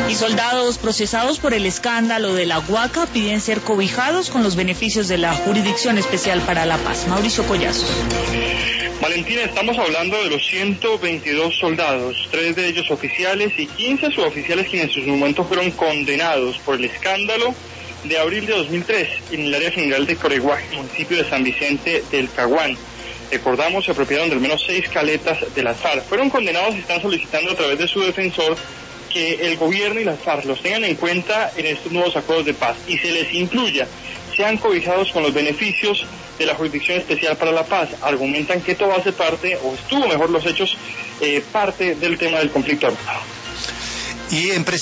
Y soldados procesados por el escándalo de la Huaca piden ser cobijados con los beneficios de la Jurisdicción Especial para la Paz. Mauricio Collazos. Valentina, estamos hablando de los 122 soldados, 3 de ellos oficiales y 15 suboficiales quienes en su momento fueron condenados por el escándalo de abril de 2003 en el área general de Coreguá, municipio de San Vicente del Caguán. Recordamos, se apropiaron de al menos 6 caletas de las FARC. Fueron condenados y están solicitando a través de su defensor que el gobierno y las FARC los tengan en cuenta en estos nuevos acuerdos de paz y se les incluya, sean cobijados con los beneficios de la Jurisdicción Especial para la Paz. Argumentan que esto hace parte, o estuvo mejor los hechos, parte del tema del conflicto armado. Y